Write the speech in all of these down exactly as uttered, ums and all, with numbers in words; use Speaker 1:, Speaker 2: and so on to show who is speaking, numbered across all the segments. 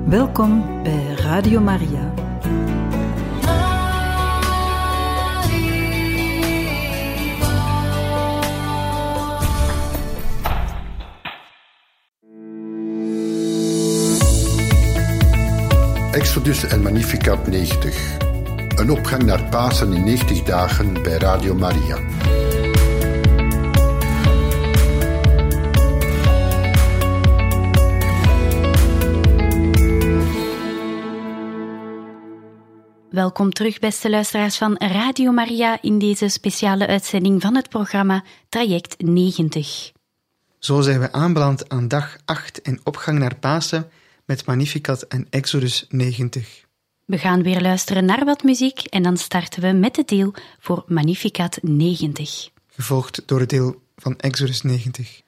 Speaker 1: Welkom bij Radio Maria.
Speaker 2: Exodus en Magnificat negentig. Een opgang naar Pasen in negentig dagen bij Radio Maria.
Speaker 3: Welkom terug, beste luisteraars van Radio Maria, in deze speciale uitzending van het programma Traject negentig.
Speaker 4: Zo zijn we aanbeland aan dag acht en opgang naar Pasen met Magnificat en Exodus negentig.
Speaker 3: We gaan weer luisteren naar wat muziek en dan starten we met het deel voor Magnificat negentig.
Speaker 4: Gevolgd door het deel van Exodus negentig.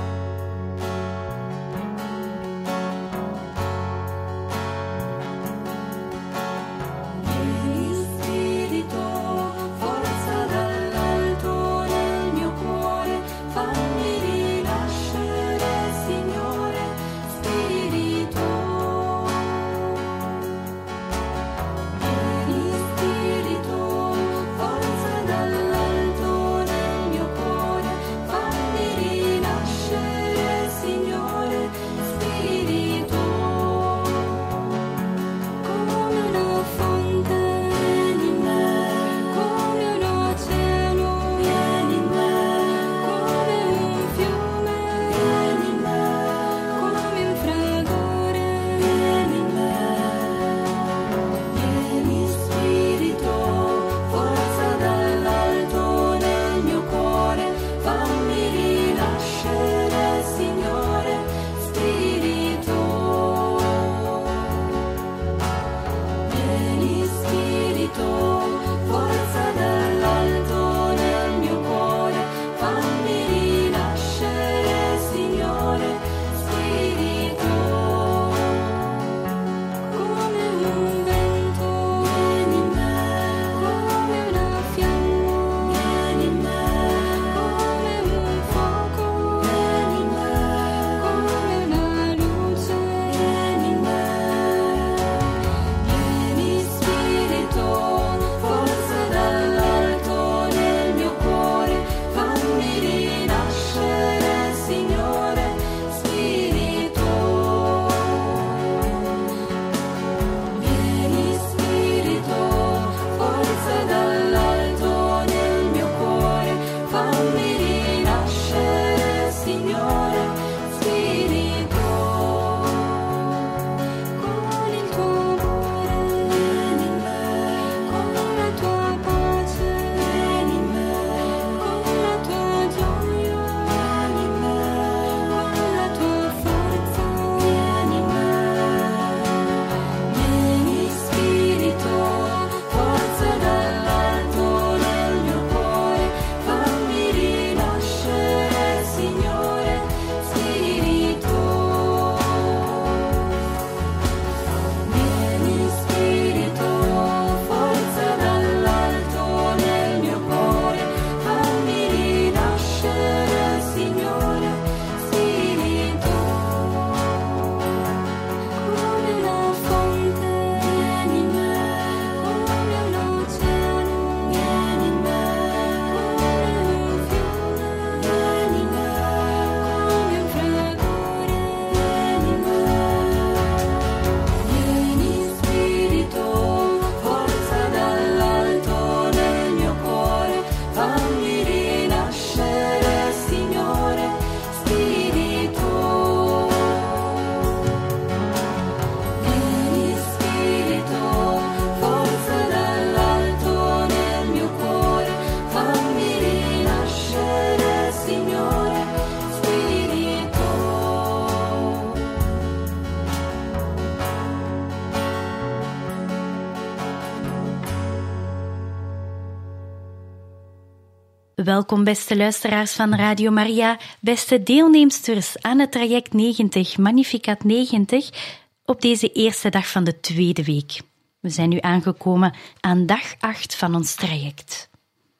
Speaker 3: Welkom, beste luisteraars van Radio Maria, beste deelnemsters aan het traject negentig, Magnificat negentig, op deze eerste dag van de tweede week. We zijn nu aangekomen aan dag acht van ons traject.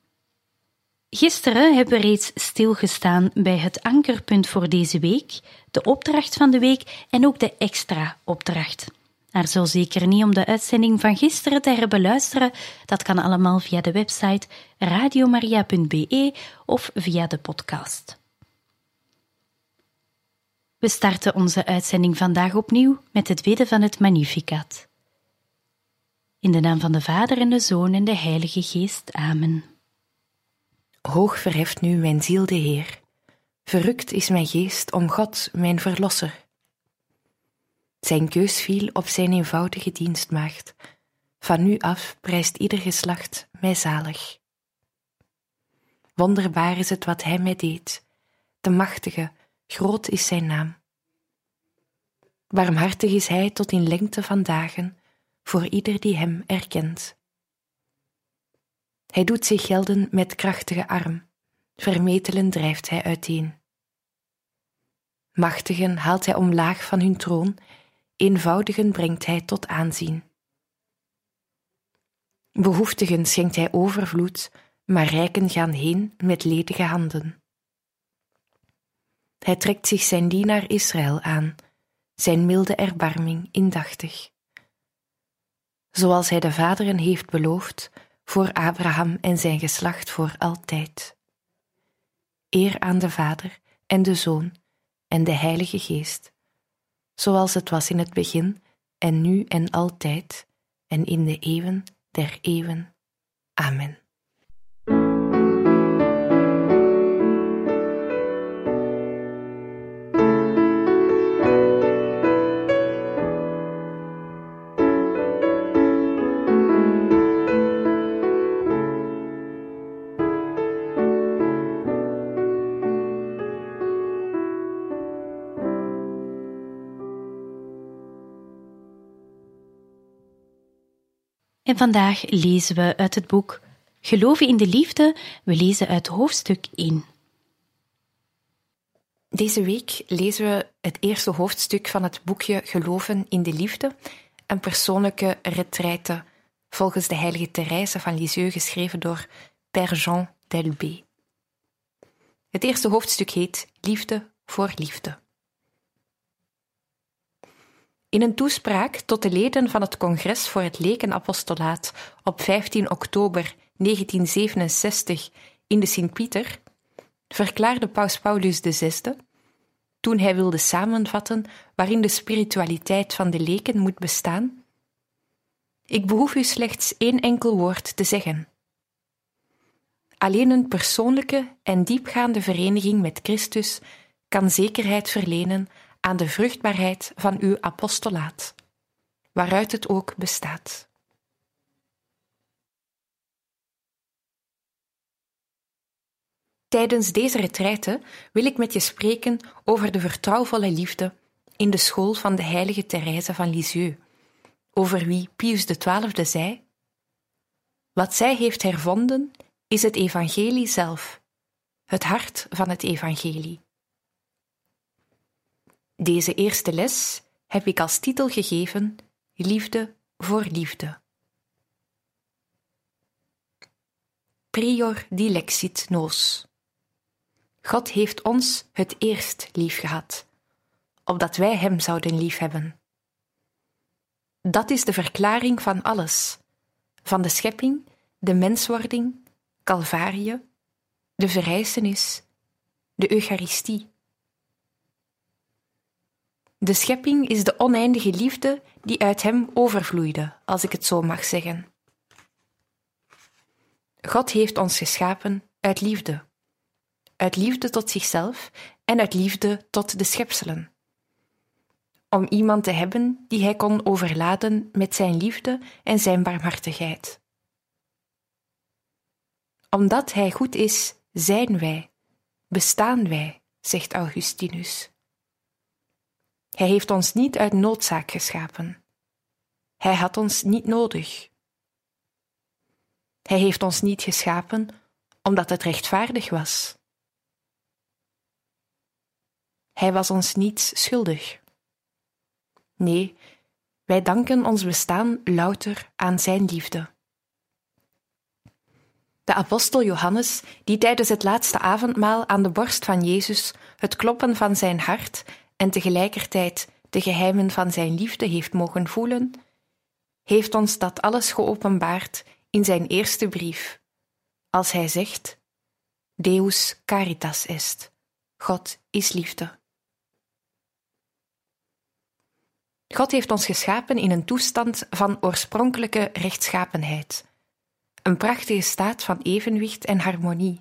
Speaker 3: Gisteren hebben we reeds stilgestaan bij het ankerpunt voor deze week, de opdracht van de week en ook de extra opdracht. Aarzel zeker niet om de uitzending van gisteren te herbeluisteren. Dat kan allemaal via de website radiomaria punt b e of via de podcast. We starten onze uitzending vandaag opnieuw met het bidden van het Magnificat. In de naam van de Vader en de Zoon en de Heilige Geest. Amen.
Speaker 5: Hoog verheft nu mijn ziel de Heer. Verrukt is mijn geest om God, mijn Verlosser. Zijn keus viel op zijn eenvoudige dienstmaagd. Van nu af prijst ieder geslacht mij zalig. Wonderbaar is het wat hij mij deed. De machtige, groot is zijn naam. Barmhartig is hij tot in lengte van dagen, voor ieder die hem erkent. Hij doet zich gelden met krachtige arm, vermetelen drijft hij uiteen. Machtigen haalt hij omlaag van hun troon, eenvoudigen brengt hij tot aanzien. Behoeftigen schenkt hij overvloed, maar rijken gaan heen met ledige handen. Hij trekt zich zijn dienaar Israël aan, zijn milde erbarming indachtig. Zoals hij de vaderen heeft beloofd, voor Abraham en zijn geslacht voor altijd. Eer aan de Vader en de Zoon en de Heilige Geest, zoals het was in het begin en nu en altijd en in de eeuwen der eeuwen. Amen.
Speaker 3: En vandaag lezen we uit het boek Geloven in de Liefde. We lezen uit hoofdstuk één.
Speaker 5: Deze week lezen we het eerste hoofdstuk van het boekje Geloven in de Liefde, een persoonlijke retraite volgens de heilige Therese van Lisieux, geschreven door Père Jean d'Elbée. Het eerste hoofdstuk heet Liefde voor Liefde. In een toespraak tot de leden van het Congres voor het Lekenapostolaat op vijftien oktober negentien zevenenzestig in de Sint-Pieter verklaarde paus Paulus de zesde, toen hij wilde samenvatten waarin de spiritualiteit van de leken moet bestaan: Ik behoef u slechts één enkel woord te zeggen. Alleen een persoonlijke en diepgaande vereniging met Christus kan zekerheid verlenen aan de vruchtbaarheid van uw apostolaat, waaruit het ook bestaat. Tijdens deze retraite wil ik met je spreken over de vertrouwvolle liefde in de school van de heilige Therese van Lisieux, over wie Pius de twaalfde zei: Wat zij heeft hervonden is het evangelie zelf, het hart van het evangelie. Deze eerste les heb ik als titel gegeven Liefde voor Liefde. Prior dilexit nos. God heeft ons het eerst lief gehad, opdat wij hem zouden liefhebben. Dat is de verklaring van alles, van de schepping, de menswording, Calvarie, de verrijzenis, de Eucharistie. De schepping is de oneindige liefde die uit hem overvloeide, als ik het zo mag zeggen. God heeft ons geschapen uit liefde. Uit liefde tot zichzelf en uit liefde tot de schepselen. Om iemand te hebben die hij kon overladen met zijn liefde en zijn barmhartigheid. Omdat hij goed is, zijn wij, bestaan wij, zegt Augustinus. Hij heeft ons niet uit noodzaak geschapen. Hij had ons niet nodig. Hij heeft ons niet geschapen omdat het rechtvaardig was. Hij was ons niets schuldig. Nee, wij danken ons bestaan louter aan zijn liefde. De apostel Johannes, die tijdens het laatste avondmaal aan de borst van Jezus het kloppen van zijn hart en tegelijkertijd de geheimen van zijn liefde heeft mogen voelen, heeft ons dat alles geopenbaard in zijn eerste brief, als hij zegt: Deus caritas est, God is liefde. God heeft ons geschapen in een toestand van oorspronkelijke rechtschapenheid, een prachtige staat van evenwicht en harmonie.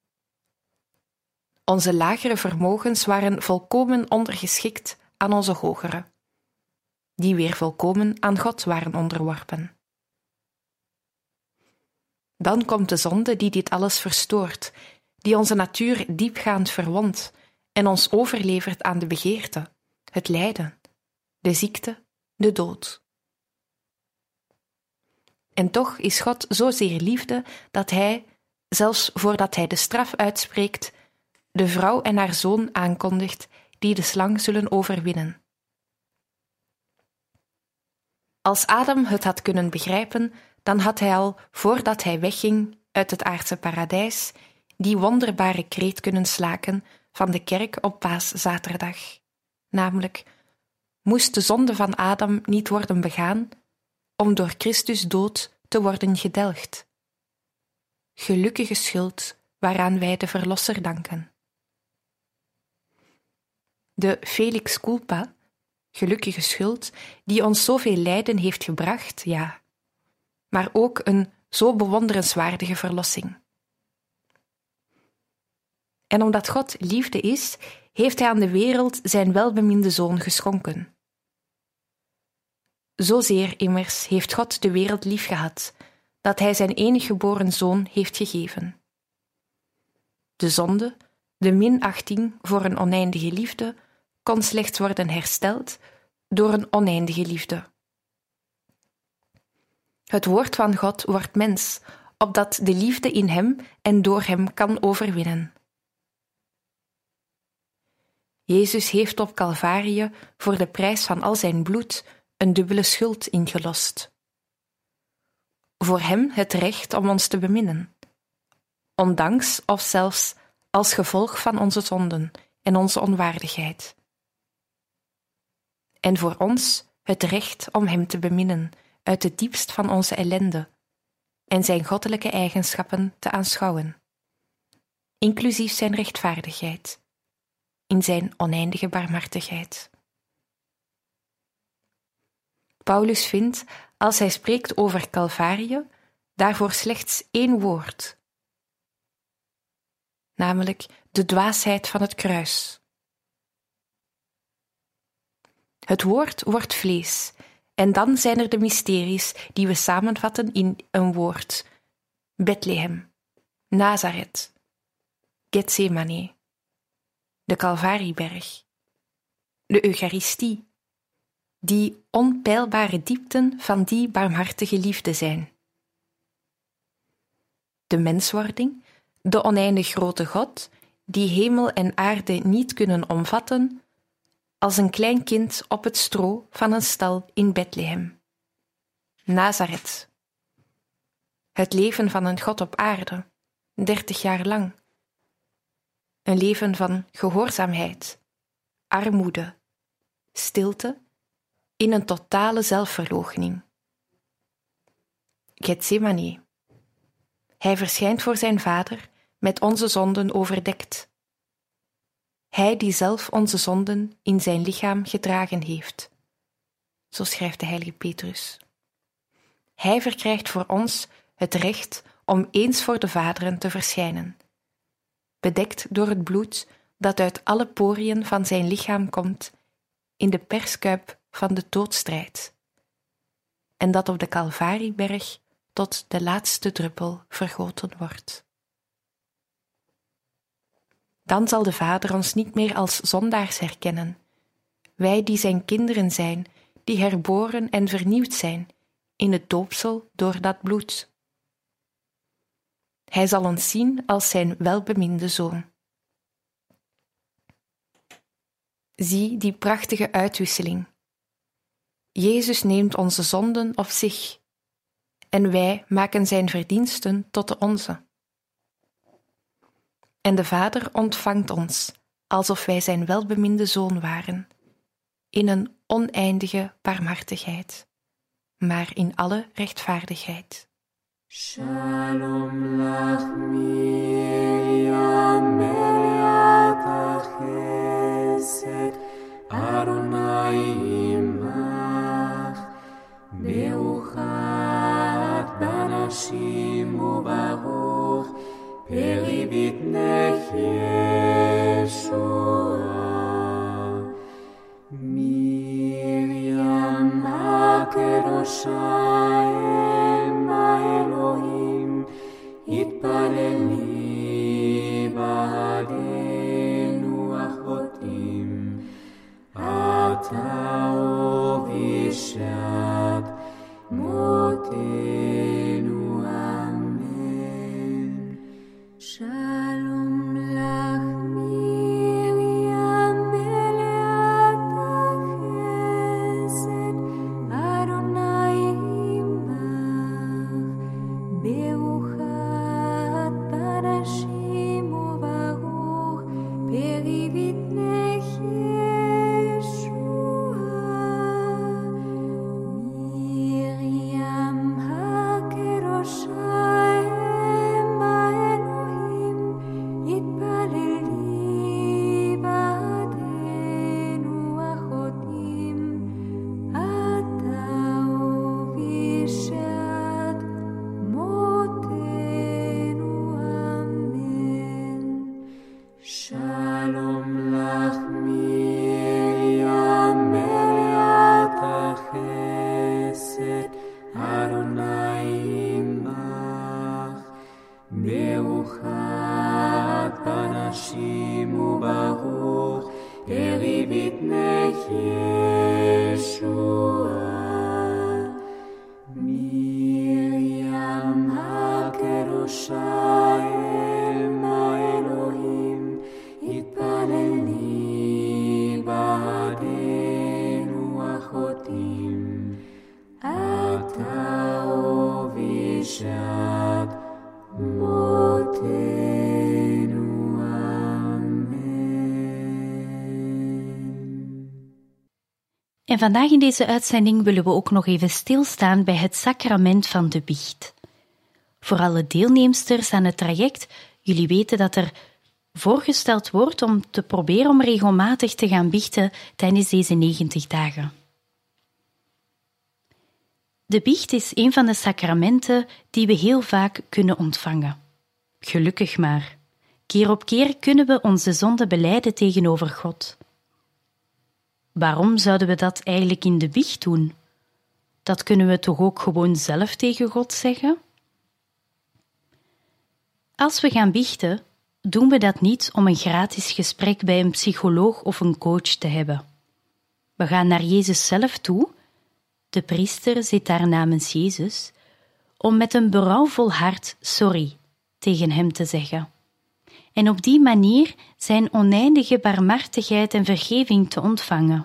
Speaker 5: Onze lagere vermogens waren volkomen ondergeschikt aan onze hogere, die weer volkomen aan God waren onderworpen. Dan komt de zonde die dit alles verstoort, die onze natuur diepgaand verwondt en ons overlevert aan de begeerte, het lijden, de ziekte, de dood. En toch is God zozeer liefde dat hij, zelfs voordat hij de straf uitspreekt, de vrouw en haar zoon aankondigt die de slang zullen overwinnen. Als Adam het had kunnen begrijpen, dan had hij al, voordat hij wegging uit het aardse paradijs, die wonderbare kreet kunnen slaken van de kerk op Paaszaterdag, namelijk: moest de zonde van Adam niet worden begaan, om door Christus dood te worden gedelgd. Gelukkige schuld waaraan wij de Verlosser danken. De felix culpa, gelukkige schuld, die ons zoveel lijden heeft gebracht, ja, maar ook een zo bewonderenswaardige verlossing. En omdat God liefde is, heeft hij aan de wereld zijn welbeminde Zoon geschonken. Zozeer immers heeft God de wereld liefgehad, dat hij zijn enige geboren Zoon heeft gegeven. De zonde, de minachting voor een oneindige liefde, kon slechts worden hersteld door een oneindige liefde. Het woord van God wordt mens, opdat de liefde in hem en door hem kan overwinnen. Jezus heeft op Calvarië voor de prijs van al zijn bloed een dubbele schuld ingelost. Voor hem het recht om ons te beminnen, ondanks of zelfs als gevolg van onze zonden en onze onwaardigheid. En voor ons het recht om hem te beminnen uit het diepst van onze ellende en zijn goddelijke eigenschappen te aanschouwen, inclusief zijn rechtvaardigheid, in zijn oneindige barmhartigheid. Paulus vindt, als hij spreekt over Calvarië, daarvoor slechts één woord, namelijk de dwaasheid van het kruis. Het woord wordt vlees, en dan zijn er de mysteries die we samenvatten in een woord: Bethlehem, Nazareth, Getsemane, de Calvarieberg, de Eucharistie, die onpeilbare diepten van die barmhartige liefde zijn. De menswording, de oneindig grote God, die hemel en aarde niet kunnen omvatten, als een klein kind op het stro van een stal in Bethlehem. Nazareth. Het leven van een God op aarde, dertig jaar lang. Een leven van gehoorzaamheid, armoede, stilte, in een totale zelfverloochening. Getsemane. Hij verschijnt voor zijn Vader, met onze zonden overdekt. Hij die zelf onze zonden in zijn lichaam gedragen heeft. Zo schrijft de heilige Petrus. Hij verkrijgt voor ons het recht om eens voor de vaderen te verschijnen, bedekt door het bloed dat uit alle poriën van zijn lichaam komt in de perskuip van de doodstrijd, en dat op de Calvarieberg tot de laatste druppel vergoten wordt. Dan zal de Vader ons niet meer als zondaars herkennen, wij die zijn kinderen zijn, die herboren en vernieuwd zijn in het doopsel door dat bloed. Hij zal ons zien als zijn welbeminde Zoon. Zie die prachtige uitwisseling. Jezus neemt onze zonden op zich, en wij maken zijn verdiensten tot de onze. En de Vader ontvangt ons, alsof wij zijn welbeminde Zoon waren, in een oneindige barmhartigheid, maar in alle rechtvaardigheid.
Speaker 6: Shalom lach Miriam Meliata Chesed Adonai imach Beuchat Banashim Ubaruch Peribitnech Yeshua Miriam HaKedosha Ema Elohim Itpaleli Ba'adenu Achotim Ata Ovishat Motenu Amen. Shalom lach Miriam Meleata Chesed Adonai imach Beuchat Banashim Ubaruch Peribitnech Yeshua Miriam HaKedosha Ema Elohim Itpaleli Ba'adenu Achotim Ata Uvishat Motenu Amen. Shalom lach Miriam Meliata Chesed Adonai imach Beuchat Banashim Ubaruch Peribitnech Yeshua Miriam HaKedosha Ema Elohim Itpaleli Ba'adenu Achotim Ata Ovishat Motenu Amen.
Speaker 3: En vandaag in deze uitzending willen we ook nog even stilstaan bij het sacrament van de biecht. Voor alle deelnemsters aan het traject, jullie weten dat er voorgesteld wordt om te proberen om regelmatig te gaan biechten tijdens deze negentig dagen. De biecht is een van de sacramenten die we heel vaak kunnen ontvangen. Gelukkig maar. Keer op keer kunnen we onze zonde belijden tegenover God. Waarom zouden we dat eigenlijk in de biecht doen? Dat kunnen we toch ook gewoon zelf tegen God zeggen? Als we gaan biechten, doen we dat niet om een gratis gesprek bij een psycholoog of een coach te hebben. We gaan naar Jezus zelf toe, de priester zit daar namens Jezus, om met een berouwvol hart sorry tegen hem te zeggen. En op die manier zijn oneindige barmhartigheid en vergeving te ontvangen.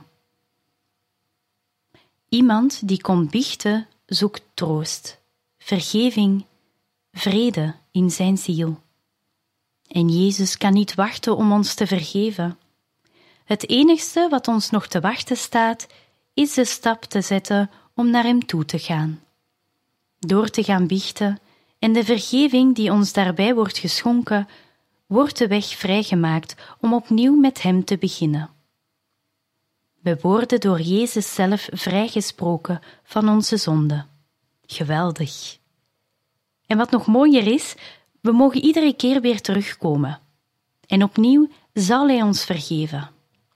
Speaker 3: Iemand die komt biechten, zoekt troost, vergeving, vrede in zijn ziel. En Jezus kan niet wachten om ons te vergeven. Het enigste wat ons nog te wachten staat, is de stap te zetten om naar hem toe te gaan. Door te gaan biechten en de vergeving die ons daarbij wordt geschonken, wordt de weg vrijgemaakt om opnieuw met hem te beginnen. We worden door Jezus zelf vrijgesproken van onze zonde. Geweldig. En wat nog mooier is, we mogen iedere keer weer terugkomen. En opnieuw zal hij ons vergeven.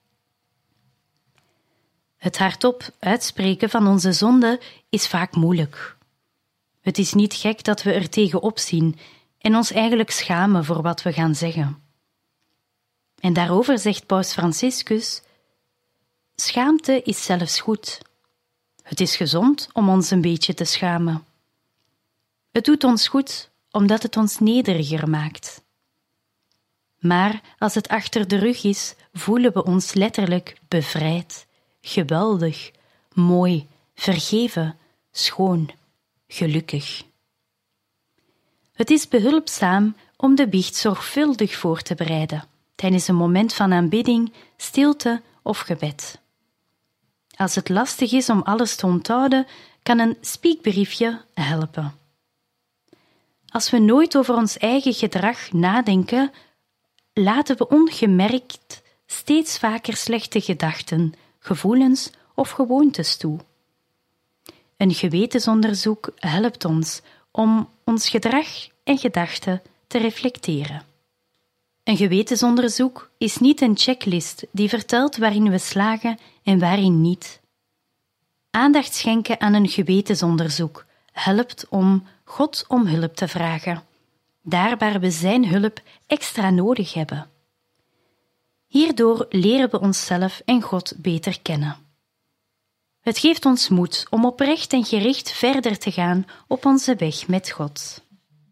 Speaker 3: Het hardop uitspreken van onze zonde is vaak moeilijk. Het is niet gek dat we er tegenop zien en ons eigenlijk schamen voor wat we gaan zeggen. En daarover zegt Paus Franciscus: schaamte is zelfs goed. Het is gezond om ons een beetje te schamen. Het doet ons goed omdat het ons nederiger maakt. Maar als het achter de rug is, voelen we ons letterlijk bevrijd, geweldig, mooi, vergeven, schoon, gelukkig. Het is behulpzaam om de biecht zorgvuldig voor te bereiden, tijdens een moment van aanbidding, stilte of gebed. Als het lastig is om alles te onthouden, kan een spiekbriefje helpen. Als we nooit over ons eigen gedrag nadenken, laten we ongemerkt steeds vaker slechte gedachten, gevoelens of gewoontes toe. Een gewetensonderzoek helpt ons om ons gedrag en gedachten te reflecteren. Een gewetensonderzoek is niet een checklist die vertelt waarin we slagen en waarin niet. Aandacht schenken aan een gewetensonderzoek helpt om God om hulp te vragen, daar waar we zijn hulp extra nodig hebben. Hierdoor leren we onszelf en God beter kennen. Het geeft ons moed om oprecht en gericht verder te gaan op onze weg met God.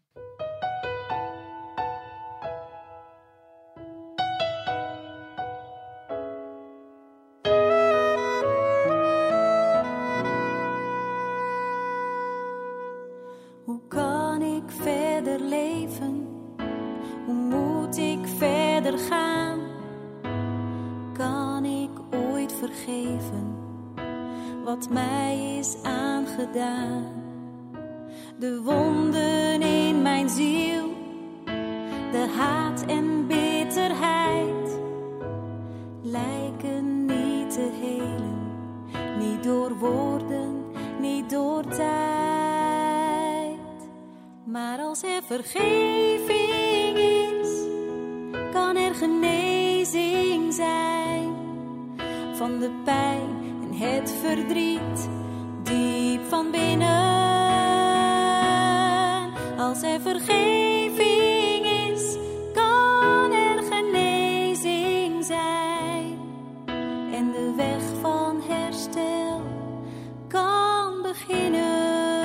Speaker 6: Hoe kan ik verder leven? Hoe moet ik verder gaan? Kan ik ooit vergeven wat mij is aangedaan? De wonden in mijn ziel, de haat en bitterheid lijken niet te helen, niet door woorden, niet door tijd. Maar als er vergeving is, kan er genezing zijn van de pijn en het verdriet diep van binnen. Als er vergeving is, kan er genezing zijn en de weg van herstel kan beginnen.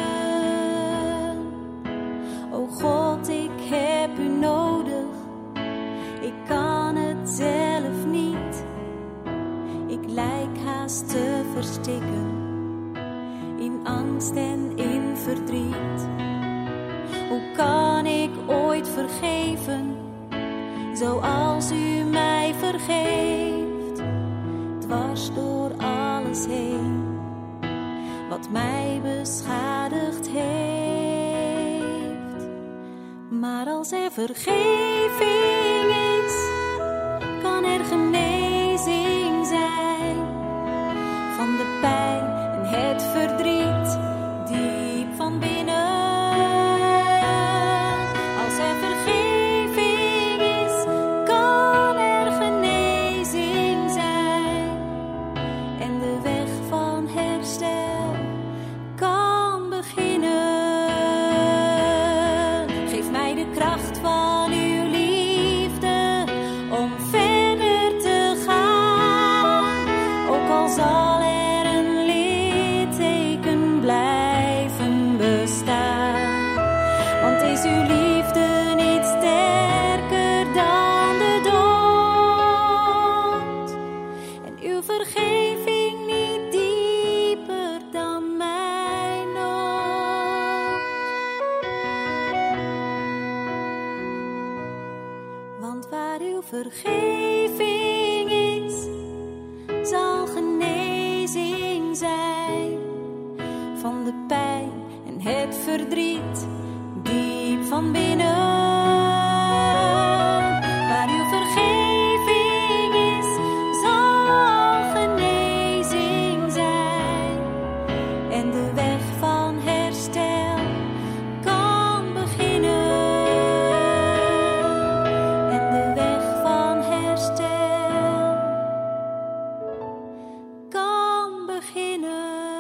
Speaker 6: O God, ik heb u nodig, ik kan het zelf niet. Ik lijk haast te verstikken in angst en in verdriet. Hoe kan ik ooit vergeven, zoals u mij vergeeft, dwars door alles heen, wat mij beschadigd heeft. Maar als er vergeving is, kan er genezing zijn van de pijn en het verdriet diep van binnen. Als er vergeving is, kan er genezing zijn en de weg van herstel kan beginnen. Geef mij de kracht van uw liefde om verder te gaan, ook al zal er een litteken blijven bestaan. Want is uw liefde niet sterker dan de dood en uw vergeving niet dieper dan mijn nood? Want waar uw vergeving is, zal genezing zijn van de pijn en het verdriet diep van binnen. Waar uw vergeving is, zal genezing zijn en de weg van herstel kan beginnen. En de weg van herstel kan beginnen.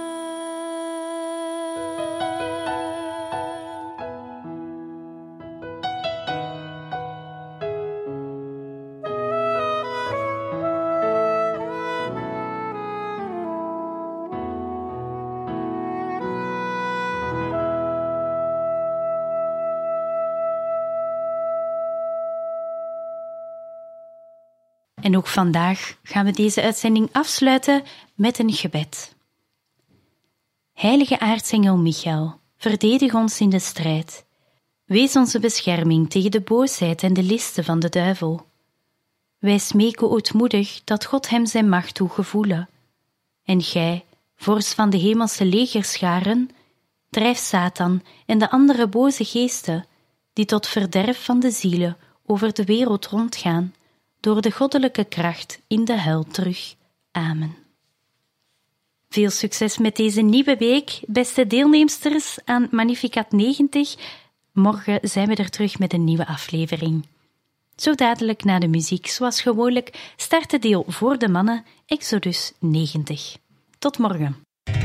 Speaker 3: En ook vandaag gaan we deze uitzending afsluiten met een gebed. Heilige aartsengel Michael, verdedig ons in de strijd. Wees onze bescherming tegen de boosheid en de listen van de duivel. Wij smeken ootmoedig dat God hem zijn macht toe gevoelen. En gij, vorst van de hemelse legerscharen, drijf Satan en de andere boze geesten, die tot verderf van de zielen over de wereld rondgaan, door de goddelijke kracht in de hel terug. Amen. Veel succes met deze nieuwe week, beste deelnemsters aan Magnificat negentig. Morgen zijn we er terug met een nieuwe aflevering. Zo dadelijk na de muziek, zoals gewoonlijk, start de deel voor de mannen, Exodus negentig. Tot morgen.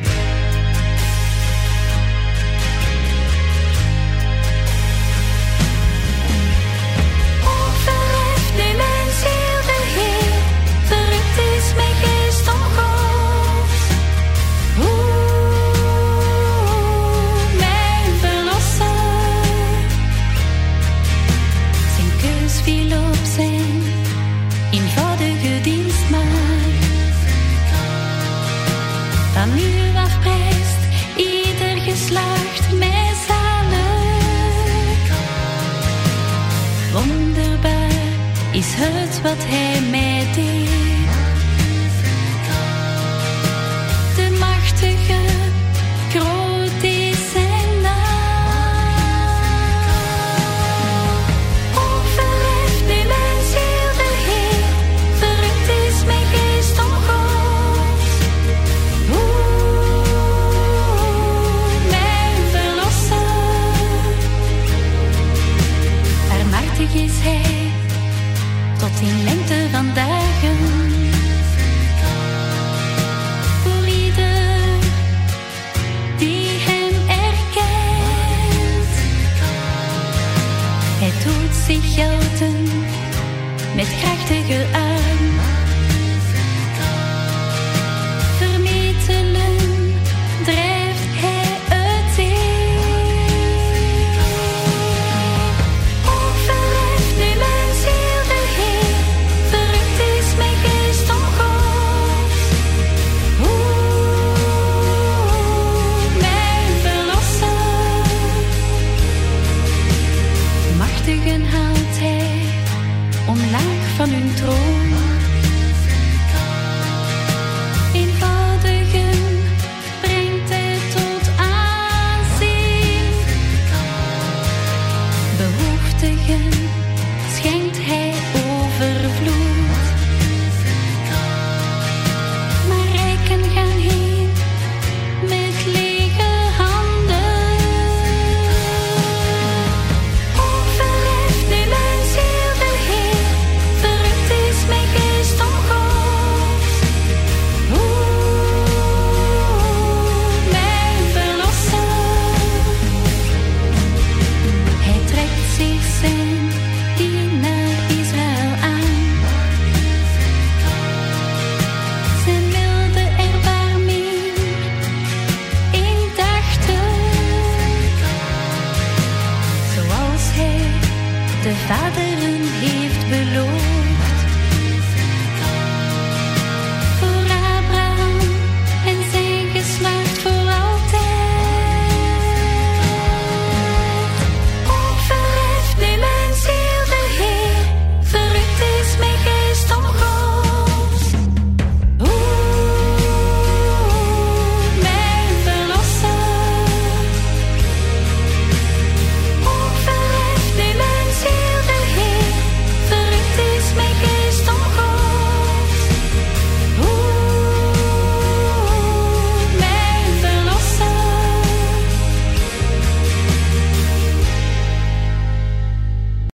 Speaker 6: Van nu af prijst ieder geslacht mij zalig. Wonderbaar is het wat hij